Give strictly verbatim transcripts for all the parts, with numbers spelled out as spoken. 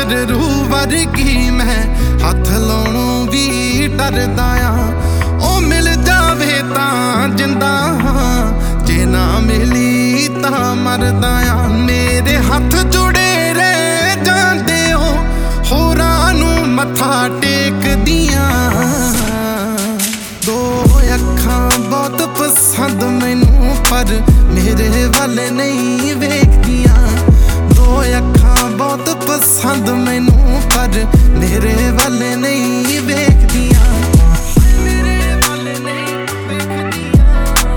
पर रूह वर्गी मैं हथ लाउणों भी डरदा आ। ओ मिल जावे तां जिंदा हां, जे ना मिली तां मरदा आ। मेरे हथ जुड़े रह जांदे ओ होरां नूं मत्था टेकदियां। दो अखां बहुत पसंद मैनू पर मेरे वल नहीं वेखदियां। दो अखां बहुत पसंद मैनू पर मेरे वल नहीं वेखदियां। मेरे वल नहीं वेखदियां।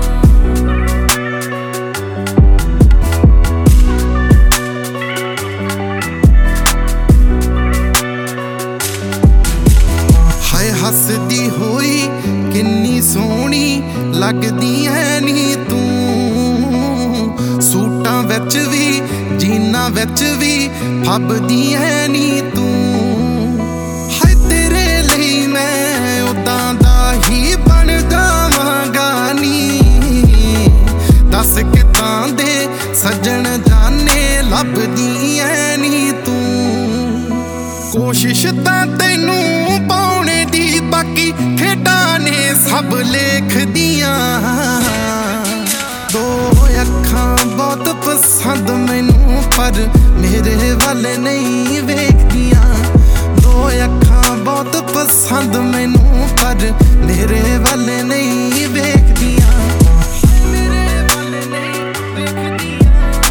हाय हसदी होई किन्नी सोहनी लगदी है नी तू, सूटां विच भी जीना विच भी फबदी है नी तू। हाय तेरे लई मैं उदां दा ही बन जावांगा नी, दस कितां दे सजण जाने लभदी है नी तू। कोशिश तां तैनू पाउणे दी बाकी खेडां ने सब लेखदियां। दो अखां बहुत पसंद मैनू पर मेरे वल नहीं वेखदियां। दो अखां बहुत पसंद मैनू पर मेरे वल नहीं वेखदियां। मेरे वल नहीं वेखदियां।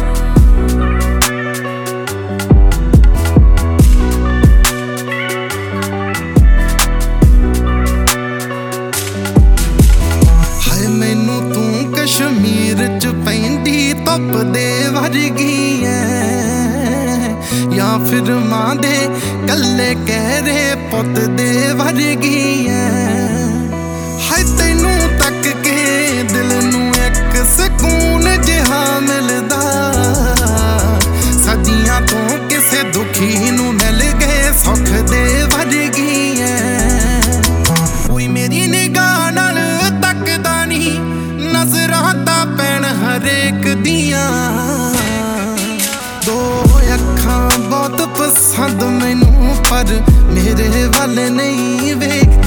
हाय मैनू तू कश्मीर च पैंदी धुप दे वर्गी ऐ, या फिर मां दे कल्ले कहरे पुत दे वर्गी ऐ। हाय तैनू तक के दिल नू एक सकून जिहा मिलदा, सदियां तो किसे दुखी नू मिल गए सुख दे वर्गी ऐ। कोई मेरी निगाह नाल तकदा नी, नजरां तां पैण हरेक दियां। दो अखां बहुत पसंद मैनू पर मेरे वल नहीं वेख